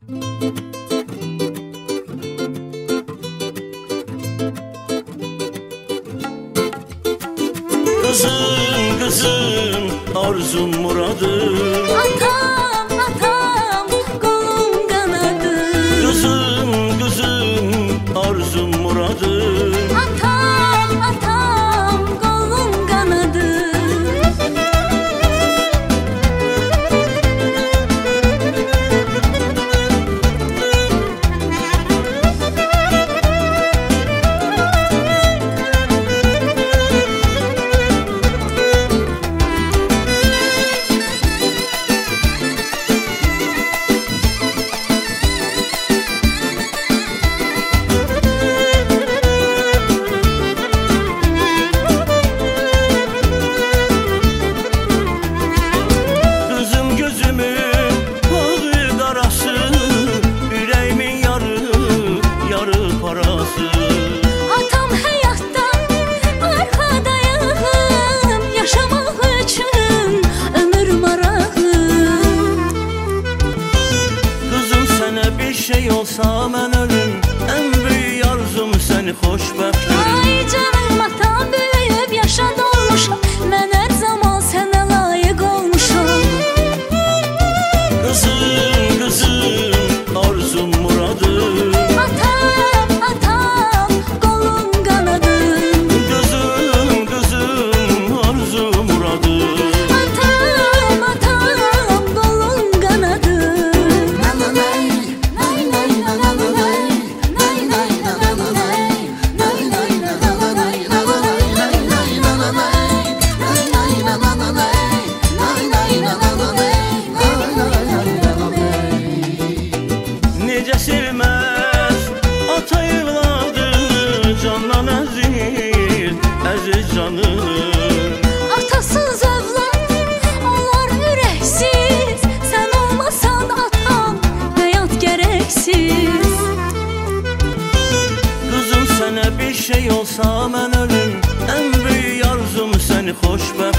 Kızım, kızım, arzum muradım. Atam, atam, kolum kanadım. Kızım, kızım, arzum muradım. Atam, atam, kolum kanadım. Atam həyatdan arkadayım, yaşamaq üçün ömür maraqım. Kızım sənə bir şey olsa mən ölüm, ən böyük arzum səni xoşbəxt görüm. Ay canım atam, böyüyüb yaşa dolmuşam, mən hər zaman sənə layiq olmuşam. Kızım, kızım, arzum muradım. Atam, atam, kolum kanadım. Kızım, kızım, arzum muradım. Atam, atam, kolum kanadım. Necə sevməz ata evladı, candan əziz, əziz canım. Atasız evlat olar ürəksiz, sən olmasan atam, həyat gərəksiz. Kızım sənə bir şey olsa mən ölüm, ən böyük arzum səni xoşbəxt